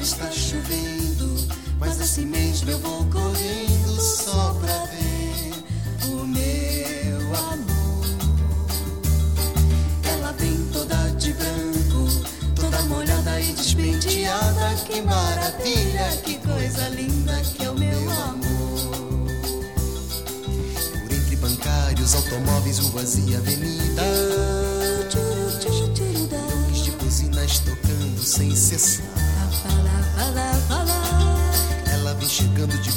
está chovendo, mas assim mesmo eu vou correndo só pra ver o meu amor. Ela vem toda de branco, toda molhada e despenteada. Que maravilha, que coisa linda que é o meu amor. Por entre bancários, automóveis, ruas e avenidas, de buzinas tocando sem cessar. Ela vem chegando de